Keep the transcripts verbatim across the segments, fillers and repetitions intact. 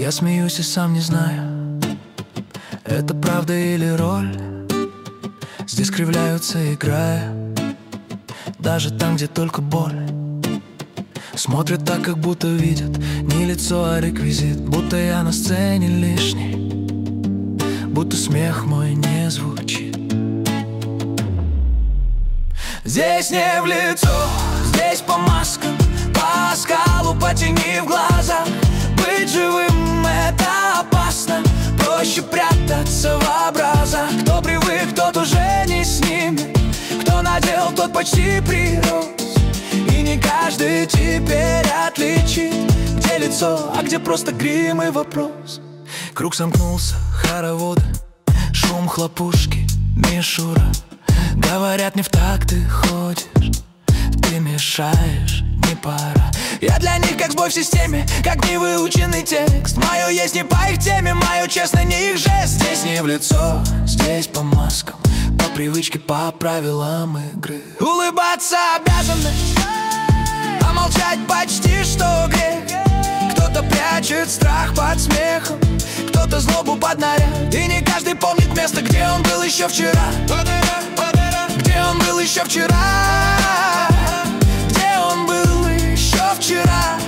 Я смеюсь и сам не знаю, это правда или роль. Здесь кривляются, играя, даже там, где только боль. Смотрят так, как будто видят не лицо, а реквизит. Будто я на сцене лишний, будто смех мой не звучит. Здесь не в лицо, здесь по маскам, по скалу потяни в глаза. Быть живым — это опасно, проще прятаться в образах. Кто привык, тот уже не с ними, кто надел, тот почти прирос. И не каждый теперь отличит, где лицо, а где просто грим и вопрос. Круг сомкнулся, хороводы, шум хлопушки, мишура. Говорят, не в такт ты ходишь, ты мешаешь, не пора. Я для них как сбой в системе, как невыученный текст. Мое есть не по их теме, мое честно не их жест. Здесь не в лицо, здесь по маскам, по привычке, по правилам игры. Улыбаться обязанность, а молчать почти что грех. Кто-то прячет страх под смехом, кто-то злобу под наряд. И не каждый помнит место, где он был еще вчера. Где он был еще вчера? Где он был еще вчера?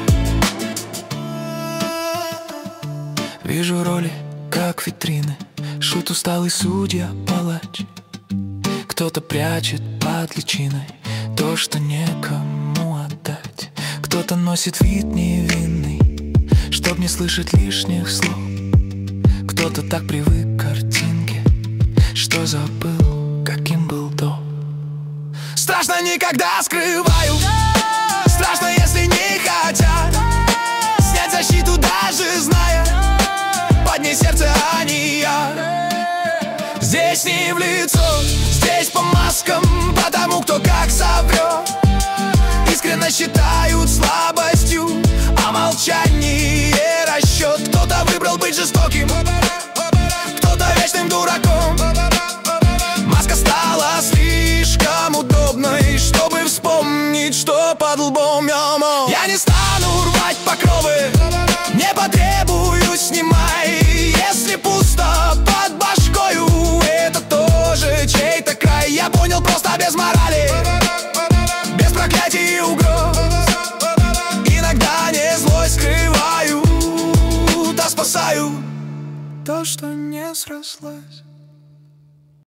Вижу роли, как витрины, шут усталый судья, палач. Кто-то прячет под личиной то, что некому отдать. Кто-то носит вид невинный, чтоб не слышать лишних слов. Кто-то так привык к картинке, что забыл, каким был до. Страшно, никогда скрываю, страшно, если не хотят снять защиту, даже зная под ней сердце, а не я. Здесь не в лицо, здесь по маскам, потому кто как соврет. Искренне считают слабостью, а молчание расчет. Кто-то выбрал быть жестоким,